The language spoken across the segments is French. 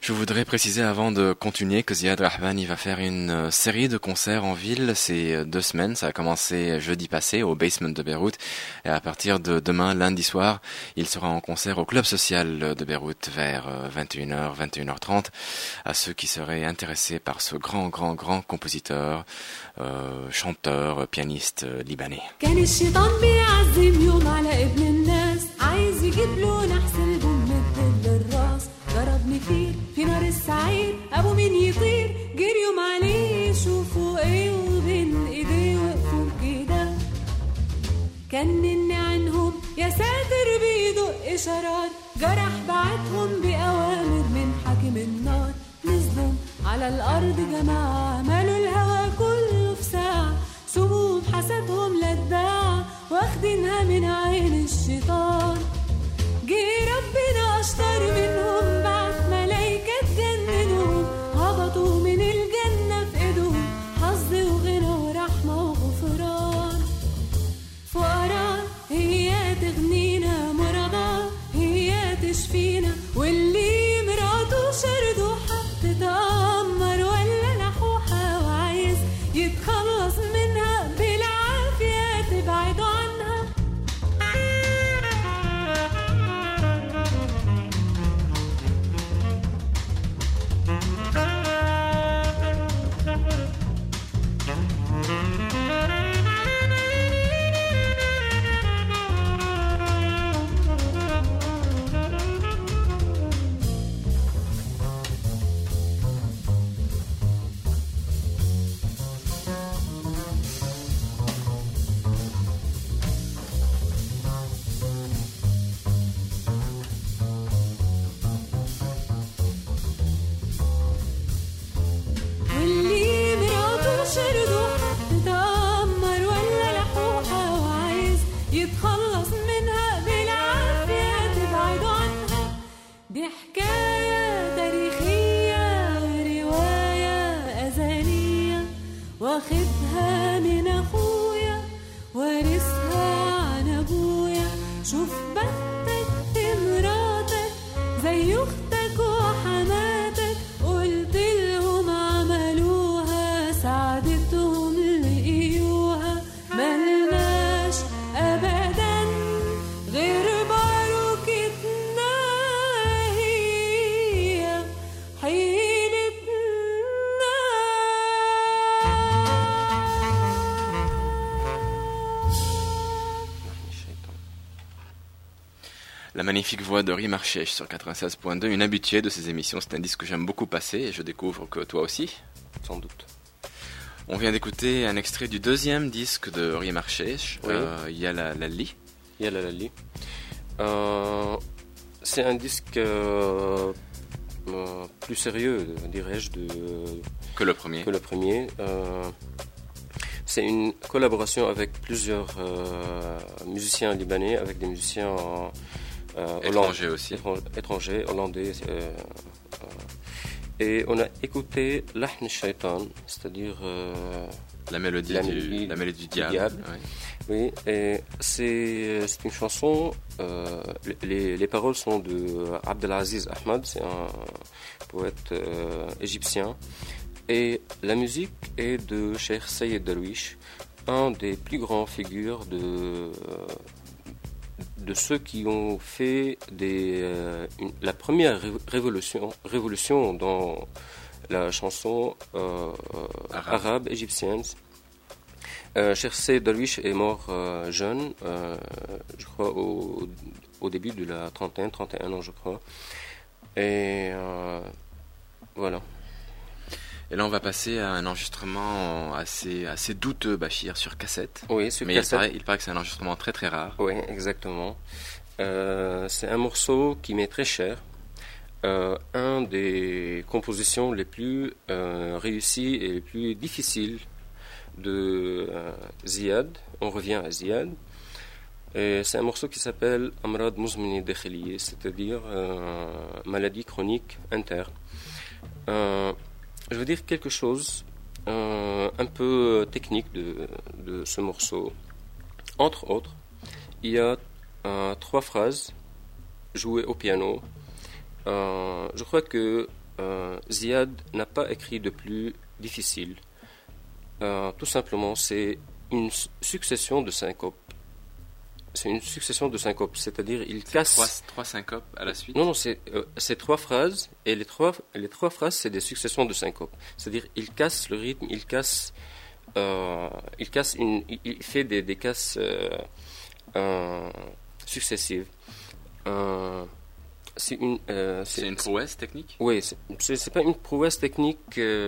Je voudrais préciser avant de continuer que Ziad Rahbani va faire une série de concerts en ville. C'est 2 semaines. Ça a commencé jeudi passé au Basement de Beyrouth. Et à partir de demain, lundi soir, il sera en concert au Club Social de Beyrouth vers 21h, 21h30. À ceux qui seraient intéressés par ce grand compositeur, chanteur, pianiste libanais. ضربني فيه في نار السعير ابو مين يطير جريوا عليه شوفوا ايه وبين ايديه وقفوا كده كنن عنهم يا ساتر بيدق اشارات جرح بعتهم باوامر من حاكم النار نزلوا على الارض جماعه مالوا الهوى كله في ساعه سموم حسدهم للداع واخدينها من عين الشيطان جه ربنا اشطر منهم بعت ملايكة تجننهم هبطوا من الجنة في ايدهم حظ وغنى ورحمة وغفران فقراء هي تغنينا مرضى هي تشفينا واللي مراته شردوحة تتأمر ولا لحوحة وعايز يتخلص منها بالعافية تبعدوا عنها واخدها من اخويا وارثها عن ابويا شوف بختك مراتك زي اختك وحماتك قلت لهم عملوها ساعدتهم لقيوها ملناش ابدا غير بركتنا هي La magnifique voix de Rima Archesh sur 96.2, une habituée de ces émissions. C'est un disque que j'aime beaucoup passer et je découvre que toi aussi. Sans doute. On vient d'écouter un extrait du 2e disque de Rima Archesh, oui. Yalla Lalli. Yalla Lalli. C'est un disque plus sérieux, dirais-je, que le premier. C'est une collaboration avec plusieurs musiciens libanais, avec des musiciens étrangers aussi. Étrangers, hollandais. Et on a écouté Lahn Shaitan, c'est-à-dire la mélodie du diable. Oui, et c'est une chanson. Les paroles sont de Abdelaziz Ahmad, c'est un poète égyptien. Et la musique est de Cheikh Sayed Darwish, un des plus grands figures de ceux qui ont fait la première révolution dans la chanson arabe égyptienne. Cheikh Sayed Darwish est mort jeune, je crois au début de la 31 ans je crois. Et voilà. Et là, on va passer à un enregistrement assez douteux, Bachir, sur cassette. Oui, sur cassette. Mais il paraît que c'est un enregistrement très très rare. Oui, exactement. C'est un morceau qui m'est très cher. Un des compositions les plus réussies et les plus difficiles de Ziad. On revient à Ziad. Et c'est un morceau qui s'appelle Amrad Mouzmini Dekhiliye, c'est-à-dire maladie chronique interne. Je veux dire quelque chose un peu technique de ce morceau. Entre autres, il y a 3 phrases jouées au piano. Je crois que Ziad n'a pas écrit de plus difficile. Tout simplement, c'est une succession de syncopes. C'est une succession de syncopes, c'est-à-dire il casse... Trois syncopes à la suite? Non, c'est 3 phrases, et les trois phrases, c'est des successions de syncopes. C'est-à-dire il casse le rythme, il fait des casses successives. C'est une prouesse technique? Oui, c'est pas une prouesse technique.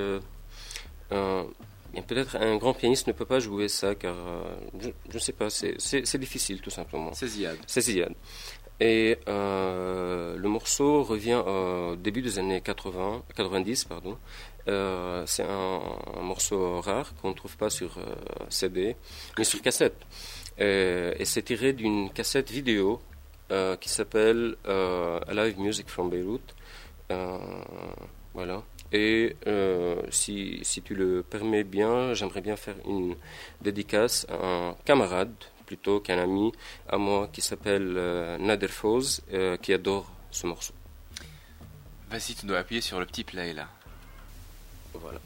Peut-être un grand pianiste ne peut pas jouer ça, car je ne sais pas, c'est difficile tout simplement. C'est Ziad. C'est Ziad. Et le morceau revient au début des années 90, pardon. C'est un morceau rare qu'on ne trouve pas sur CD, mais sur cassette. Et c'est tiré d'une cassette vidéo qui s'appelle Live Music from Beirut. Voilà. Et si tu le permets bien, j'aimerais bien faire une dédicace à un camarade plutôt qu'un ami à moi qui s'appelle Nader Foz, qui adore ce morceau. Vas-y, tu dois appuyer sur le petit play là. Voilà.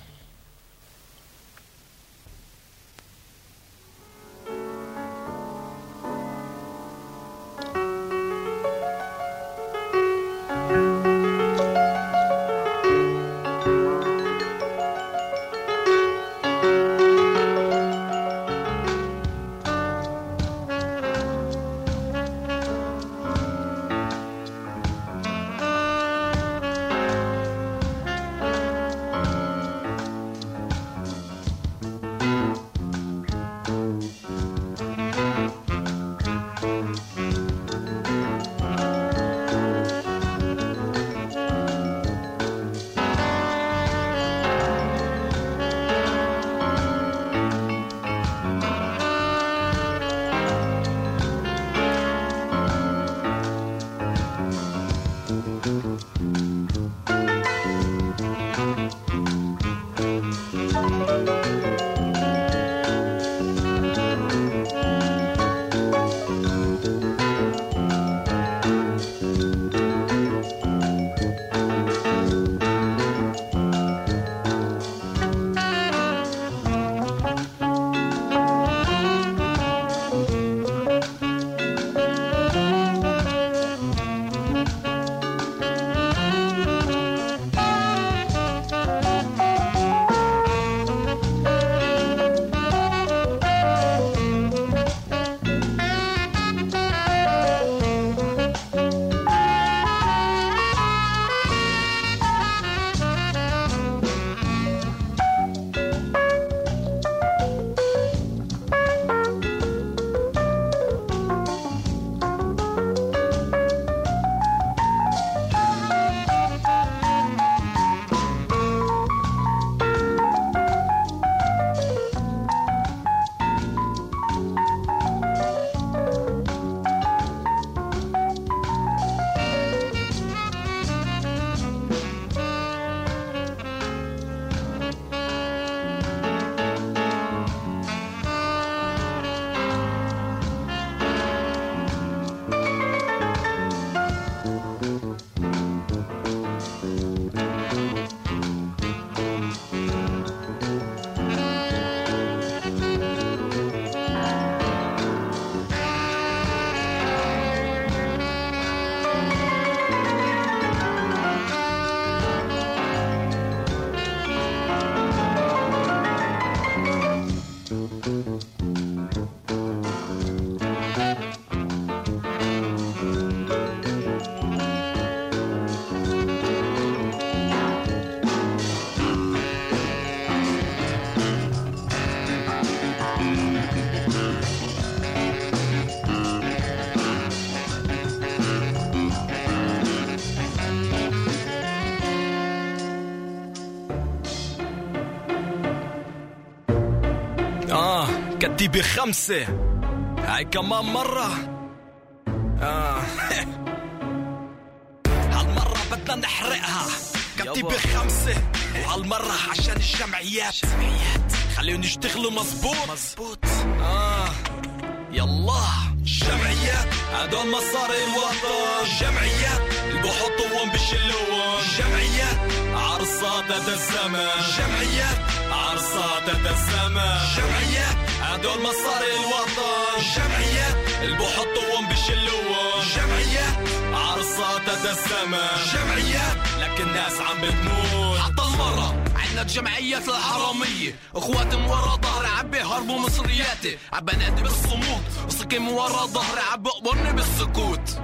كتي بخمسة هاي كمان مرة هالمرة بدنا نحرقها كتي بخمسة وهالمرة عشان الجمعيات خليهم يشتغلوا مزبوط يلا جمعيات هدول مصاري الوطن جمعيات بحطوهم بشلوهم جمعيات عرصات هذا الزمان جمعيات عرصات هذا الزمان جمعيات هدول مصاري الوطن جمعيات اللي بحطوهم بشلوهم جمعيات عرصات هذا الزمان جمعيات لكن الناس عم بتموت حتى المرة عنا جمعيات الحرامية اخواتي من ورا ظهري عبي هربوا مصرياتي عبنادي بالصمود وسكن من ورا ظهري عبي اقبرني بالسكوت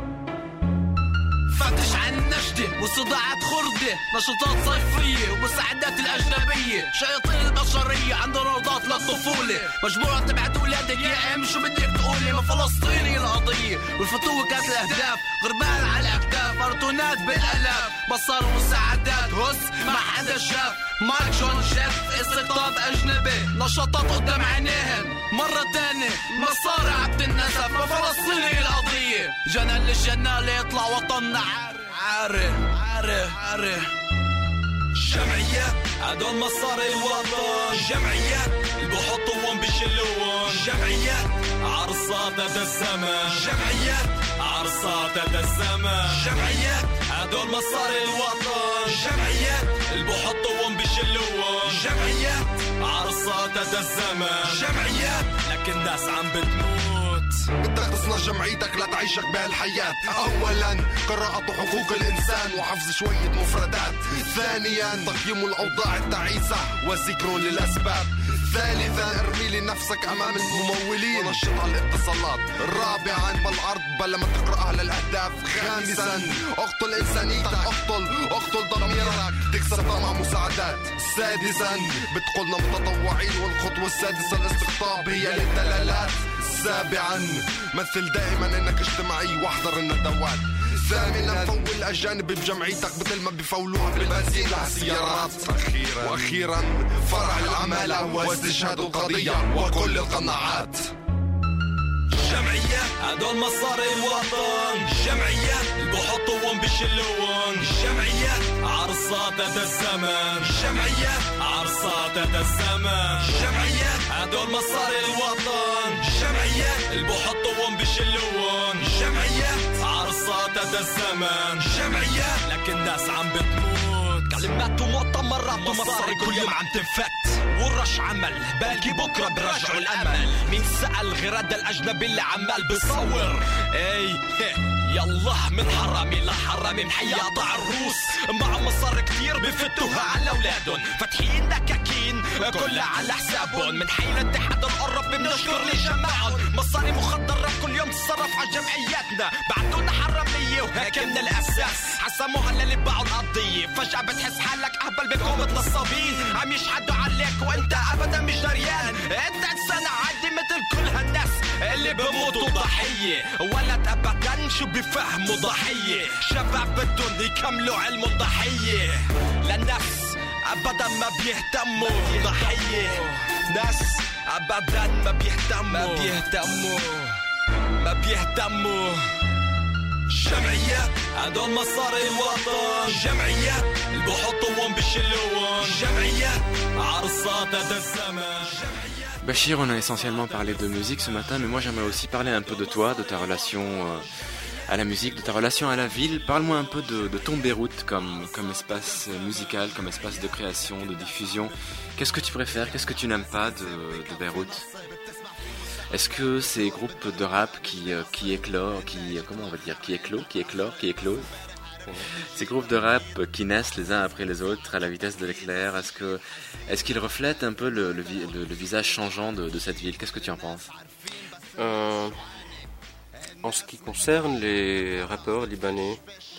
فتش عن النجدة وصداعات خردة نشاطات صيفية ومساعدات الأجنبية شياطين البشرية عندنا روضات للطفولة مجبورة تبعت أولادك يا أم شو بدك تقولي ما فلسطيني القضية والفتوة كانت الأهداف غربال على الأكتاف أرتونات بالألاف بصار مساعدات هس ما حدا شاف مايك جون جيف استقطاب أجنبي نشاطات قدام عينيهن مرة تانية مصاري عبد النسف ما فلسطيني القضية جنال للجنة ليطلع وطننا عاري عاري عاري جمعيات هدول مصاري الوطن جمعيات اللي بحطوهم بشلوهم جمعيات عرصات هذا الزمان جمعيات عرصات هذا الزمان جمعيات هدول مصاري الوطن جمعيات اللي بحطوهم بشلوهم جمعيات عرصات هذا الزمان جمعيات لكن الناس عم بتموت بدك تصنع جمعيتك لا تعيشك بهالحياة أولا قراءة حقوق الإنسان وحفظ شوية مفردات ثانيا تقييم الأوضاع التعيسة وذكر للأسباب ثالثا ارمي لنفسك أمام الممولين ونشط على الاتصالات رابعا بالعرض بلا ما تقرأها للأهداف خامسا اقتل إنسانيتك اقتل ضميرك تكسب طمع مساعدات سادسا بتقولنا متطوعين والخطوة السادسة الاستقطاب هي للدلالات سابعا مثل دائما انك اجتماعي واحضر الندوات ثامنا فول الاجانب بجمعيتك مثل ما بفولوها بالبنزين للسيارات واخيرا فرع العمالة واستشهاد القضية وكل القناعات جمعيات هدول مصاري الوطن جمعيات اللي بحطوهم بشلوهم جمعيات عرصات هذا الزمان جمعيات عرصات هذا الزمان جمعيات هدول مصاري الوطن جمعيات اللي بحطوهم بشلوهم جمعيات عرصات هذا الزمان جمعيات لكن الناس عم بتموت كلمات ومؤتمرات ومصاري كل يوم عم تنفت ورش عمل باقي بكرة برجعوا الأمل مين سأل غير هذا الأجنبي اللي عمال بصور يلا من حرامي لحرامي محياط عالروس مع مصار كتير بفتوها على أولادهم فاتحين دكاكين كلها على حسابهم من حين اتحاد القرب بنشكر لجماعهم مصاري مخدرة كل يوم تتصرف على جمعياتنا بعدونا حرامية وهيك من الأساس حسموها للي باعوا القضية فجأة بتحس حالك أهبل بكومة نصابين عم يشحدوا عليك وانت أبدا مش دريان انت إنسان عادي مثل كل هالناس اللي بموتوا ضحية ولد أبدا شو بفهموا ضحية شباب بدهم يكملوا علم الضحية للناس أبدا ما بيهتموا ضحية ناس أبدا ما بيهتموا جمعيات هدول مصاري الوطن جمعيات اللي بحطوهم بشلوهم جمعيات عرصات هذا الزمان. Bachir, on a essentiellement parlé de musique ce matin, mais moi j'aimerais aussi parler un peu de toi, de ta relation à la musique, de ta relation à la ville. Parle-moi un peu de ton Beyrouth comme espace musical, comme espace de création, de diffusion. Qu'est-ce que tu préfères, qu'est-ce que tu n'aimes pas de Beyrouth? Est-ce que ces groupes de rap qui éclosent, ces groupes de rap qui naissent les uns après les autres à la vitesse de l'éclair, est-ce qu'ils reflètent un peu le visage changeant de cette ville? Qu'est-ce que tu en penses? En ce qui concerne les rappeurs libanais,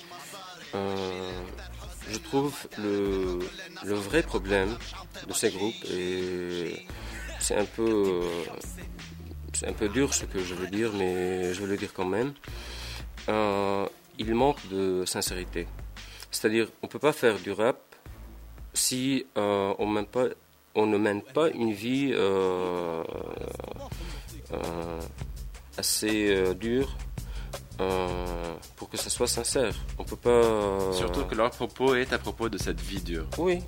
je trouve le vrai problème de ces groupes, et c'est un peu dur ce que je veux dire, mais je veux le dire quand même. Il manque de sincérité. C'est-à-dire, on ne peut pas faire du rap si on ne mène pas une vie assez dure pour que ça soit sincère. On peut pas. Surtout que leur propos est à propos de cette vie dure. Oui.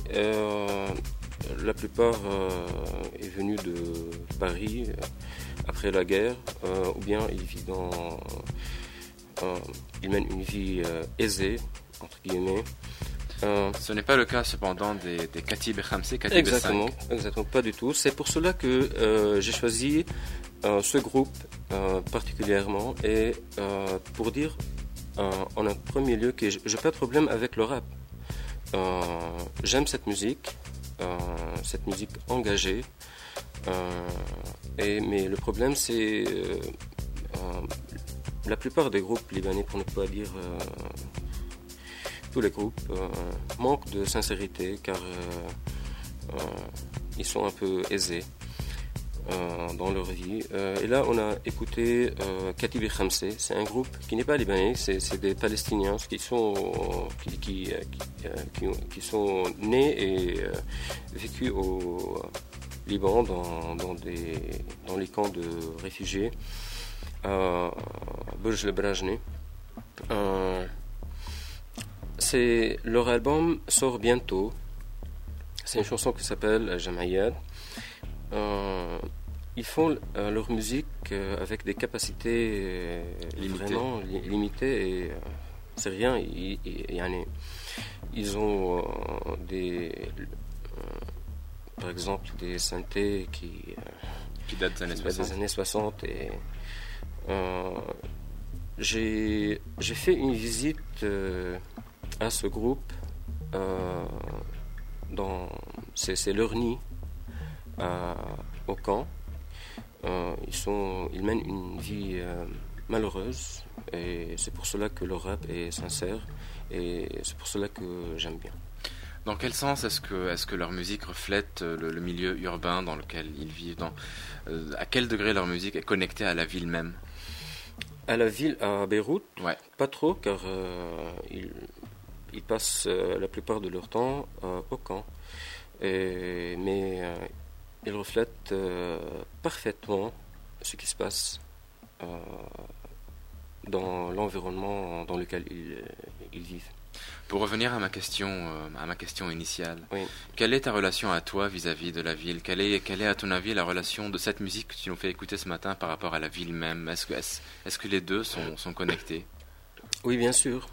La plupart est venu de Paris après la guerre, ou bien ils vivent ils mènent une vie aisée, entre guillemets. Ce n'est pas le cas cependant des Katib et Khamsi, Katib et 5. Exactement, pas du tout. C'est pour cela que j'ai choisi ce groupe particulièrement et pour dire en un premier lieu que je n'ai pas de problème avec le rap. J'aime cette musique engagée, mais le problème c'est la plupart des groupes libanais, pour ne pas dire tous les groupes, manquent de sincérité car ils sont un peu aisés dans leur vie. Et là, on a écouté Katib et Khamsi. C'est un groupe qui n'est pas libanais, c'est des Palestiniens qui sont nés et vécus au Liban dans les camps de réfugiés à Burj el-Brajni. Leur album sort bientôt. C'est une chanson qui s'appelle Jam'iyat. Ils font leur musique avec des capacités vraiment limitées et c'est rien. Ils ont par exemple des synthés qui datent des années 60 et j'ai fait une visite à ce groupe c'est leur nid au camp. Ils mènent une vie malheureuse et c'est pour cela que leur rap est sincère et c'est pour cela que j'aime bien. Dans quel sens est-ce que leur musique reflète le milieu urbain dans lequel ils vivent à quel degré leur musique est connectée à la ville même? À la ville, à Beyrouth, ouais. Pas trop car ils passent la plupart de leur temps au camp. Mais ils reflètent parfaitement ce qui se passe dans l'environnement dans lequel ils vivent. Pour revenir à ma question initiale, oui. Quelle est ta relation à toi vis-à-vis de la ville? Quelle est à ton avis la relation de cette musique que tu nous fais écouter ce matin par rapport à la ville même? Est-ce que les deux sont connectés? Oui, bien sûr.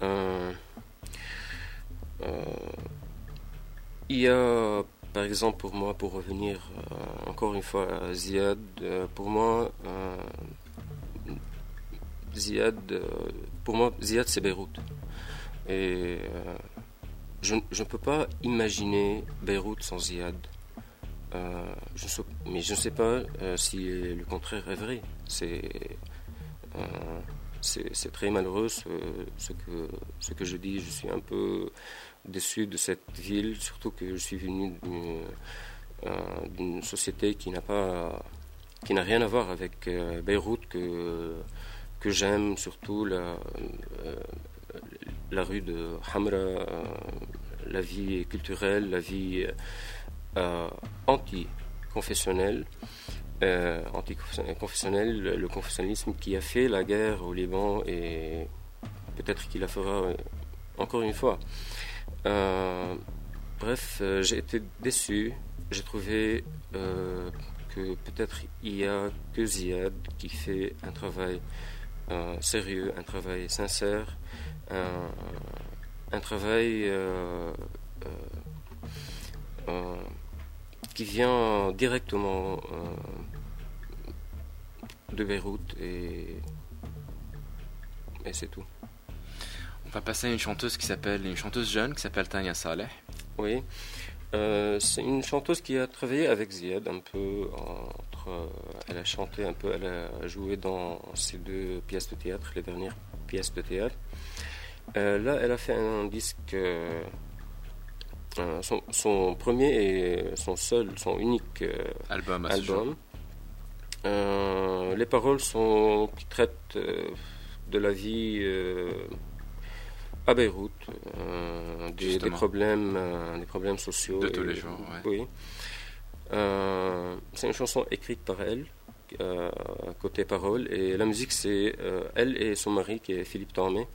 Il y a, par exemple, pour moi, pour revenir encore une fois à Ziad, pour moi, Ziad c'est Beyrouth. Et je ne peux pas imaginer Beyrouth sans Ziad. Mais je ne sais pas si le contraire est vrai. C'est très malheureux ce que je dis. Je suis un peu déçu de cette ville, surtout que je suis venu d'une société qui n'a rien à voir avec Beyrouth que j'aime, surtout la rue de Hamra, la vie culturelle, la vie anti-confessionnelle. Le confessionnalisme qui a fait la guerre au Liban et peut-être qu'il la fera encore une fois. Bref, j'ai été déçu. J'ai trouvé que peut-être il y a que Ziad qui fait un travail sérieux, un travail sincère, un travail qui vient directement de Beyrouth et c'est tout. On va passer à une chanteuse jeune qui s'appelle Tania Saleh. Oui, c'est une chanteuse qui a travaillé avec Ziad un peu elle a chanté un peu, elle a joué dans ces deux pièces de théâtre, les dernières pièces de théâtre. Là, elle a fait un disque, son premier et son unique album. Les paroles qui traitent de la vie à Beyrouth, des problèmes sociaux. De tous les jours, ouais. Oui. C'est une chanson écrite par elle, côté paroles, et la musique c'est elle et son mari qui est Philippe Tormé.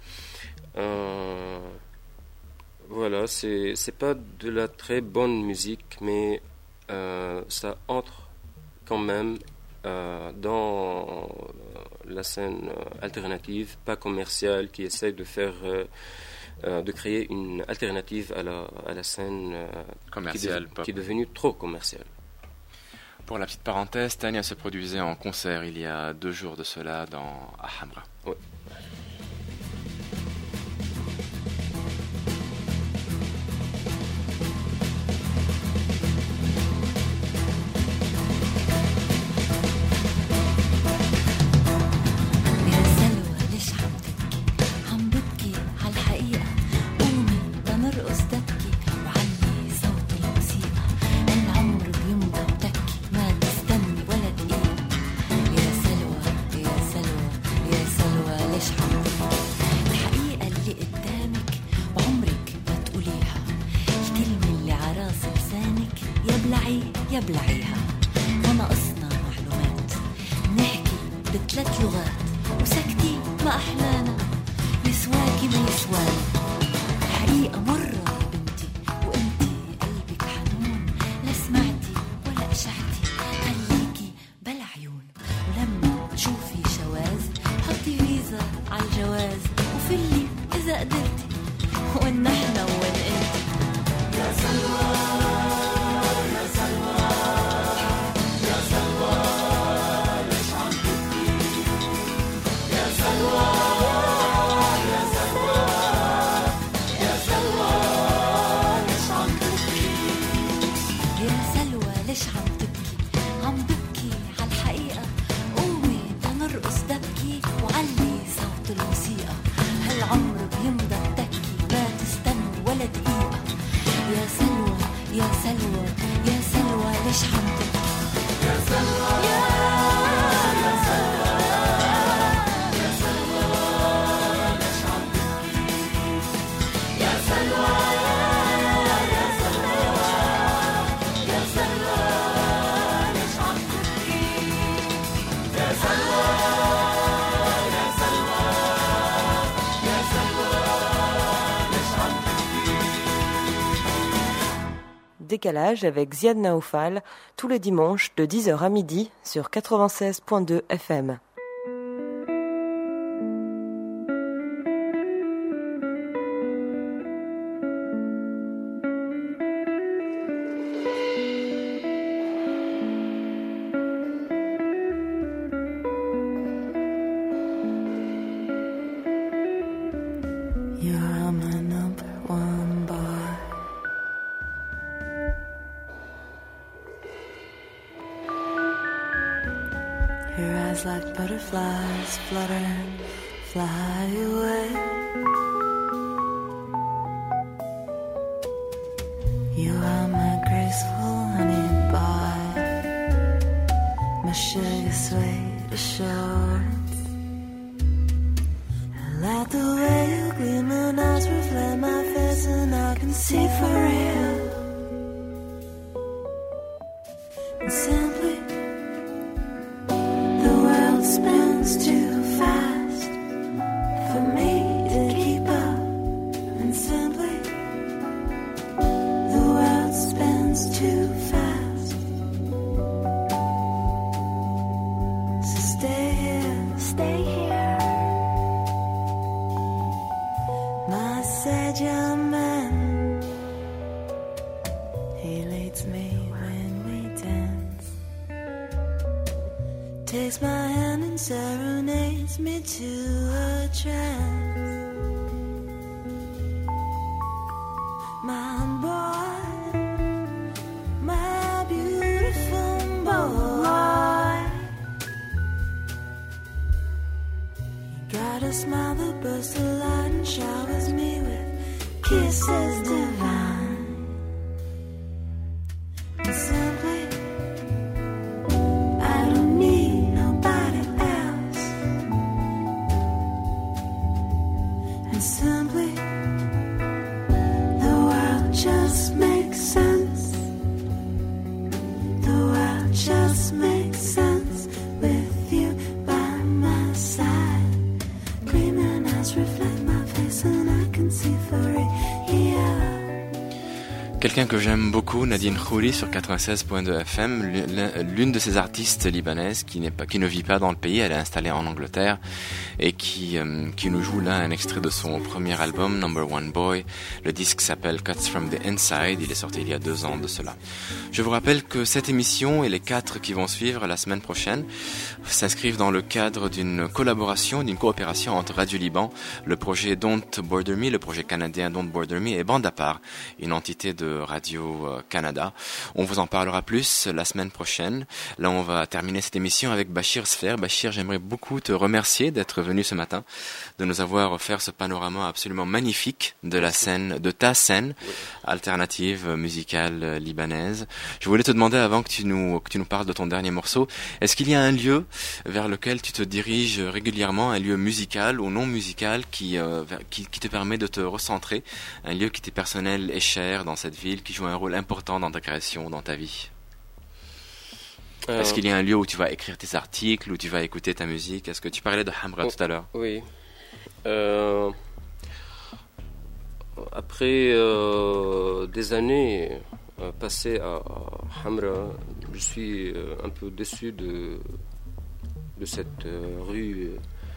Voilà, c'est pas de la très bonne musique, mais ça entre quand même dans la scène alternative, pas commerciale, qui essaie de faire, de créer une alternative à la scène commerciale, qui est devenue trop commerciale. Pour la petite parenthèse, Tania se produisait en concert il y a 2 jours de cela à Hamra. Oui. يبلعيها وناقصنا معلومات نحكي ب3 لغات وساكتين ما أحلانا يسواكي ما يسوانا الحقيقة مرة يا بنتي وانتي قلبك حنون لا سمعتي ولا أشعتي خليكي بلا عيون ولما تشوفي شواذ حطي فيزا عالجواز وفلي إذا قدرتي وين نحنا وين انتي يا سلوى Décalage avec Ziad Naoufal tous les dimanches de 10h à midi sur 96.2 FM. You're my number one boy. Your eyes like butterflies flutter and fly away. You are my graceful honey pie, my sugar suede assurance. I like the way your gleaming eyes reflect my face and I can see for real. And simply spins too fast for me to keep up, and simply the world spins too fast. So stay here, my sad young man. He leads me when we dance, takes my hand and serenades me to a trance. My boy, my beautiful boy, you got a smile that bursts the light and showers me with kisses divine. And simply I don't need nobody else. And simply the world just makes sense. The world just makes sense with you by my side. Gleaming eyes reflect my face and I can see for it. Yeah. Quelqu'un que j'aime beaucoup, Nadine Khouri sur 96.2 FM, l'une de ces artistes libanaises qui ne vit pas dans le pays, elle est installée en Angleterre et qui nous joue là un extrait de son premier album, Number One Boy. Le disque s'appelle Cuts from the Inside, il est sorti il y a 2 ans de cela. Je vous rappelle que cette émission et les 4 qui vont suivre la semaine prochaine s'inscrivent dans le cadre d'une coopération entre Radio Liban, le projet Don't Border Me, le projet canadien Don't Border Me et Bande à part, une entité de Radio-Canada. On vous en parlera plus la semaine prochaine. Là, on va terminer cette émission avec Bachir Sfer. Bachir, j'aimerais beaucoup te remercier d'être venu ce matin, de nous avoir offert ce panorama absolument magnifique de ta scène alternative musicale libanaise. Je voulais te demander, avant que tu nous parles de ton dernier morceau, est-ce qu'il y a un lieu vers lequel tu te diriges régulièrement, un lieu musical ou non musical qui te permet de te recentrer, un lieu qui t'est personnel et cher dans cette ville, qui joue un rôle important dans ta création, dans ta vie? Est-ce qu'il y a un lieu où tu vas écrire tes articles, où tu vas écouter ta musique? Est-ce que tu parlais de Hamra tout à l'heure? Oui. Après des années passées à Hamra, je suis un peu déçu de cette rue.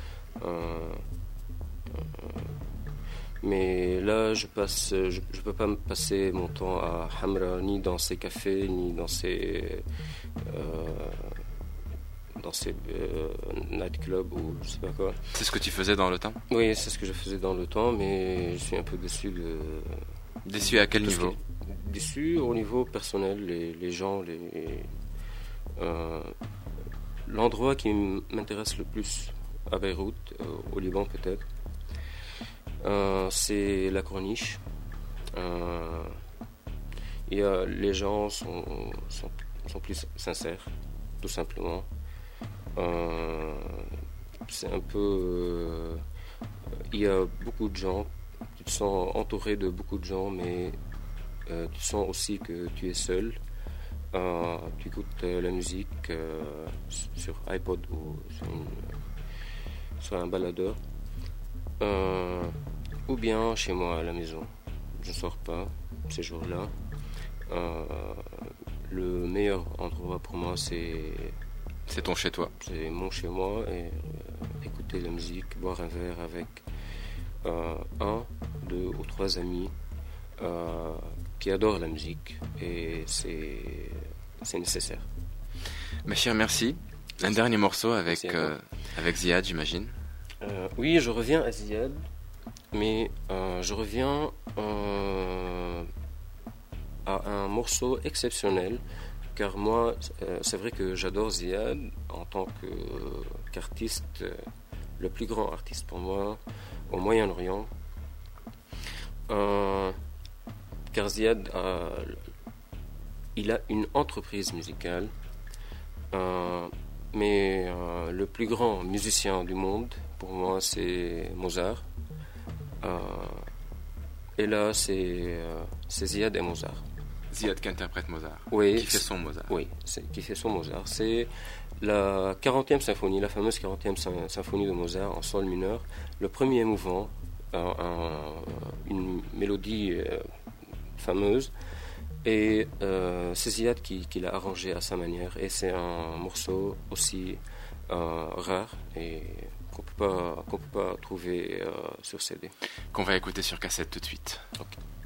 Mais là, je peux pas me passer mon temps à Hamra, ni dans ces cafés, ni dans ces nightclubs ou je sais pas quoi. C'est ce que tu faisais dans le temps? Oui, c'est ce que je faisais dans le temps, mais je suis un peu déçu de... Déçu à quel niveau? Déçu au niveau personnel, les gens, l'endroit qui m'intéresse le plus à Beyrouth, au Liban peut-être, c'est la Corniche. Les gens sont plus sincères, tout simplement. C'est un peu... il y a beaucoup de gens, tu te sens entouré de beaucoup de gens, mais tu sens aussi que tu es seul. Tu écoutes la musique sur iPod ou sur un baladeur. Ou bien chez moi à la maison. Je ne sors pas ces jours-là. Le meilleur endroit pour moi, c'est ton chez-toi. C'est mon chez-moi et écouter la musique, boire un verre avec 1, 2 ou 3 amis qui adorent la musique et c'est nécessaire. Bachir, merci. Un dernier morceau avec Ziad, j'imagine. Oui, je reviens à Ziad, mais je reviens à un morceau exceptionnel, car moi, c'est vrai que j'adore Ziad en tant qu'artiste, le plus grand artiste pour moi au Moyen-Orient, car Ziad il a une entreprise musicale, mais le plus grand musicien du monde pour moi c'est Mozart, et là c'est Ziad et Mozart. Ziad qui interprète Mozart, oui, qui fait son Mozart. Oui, qui fait son Mozart. C'est la 40e symphonie, la fameuse 40e symphonie de Mozart en sol mineur, le premier mouvement, une mélodie fameuse, et c'est Ziad qui l'a arrangé à sa manière, et c'est un morceau aussi rare et qu'on peut pas trouver sur CD. Qu'on va écouter sur cassette tout de suite. Okay.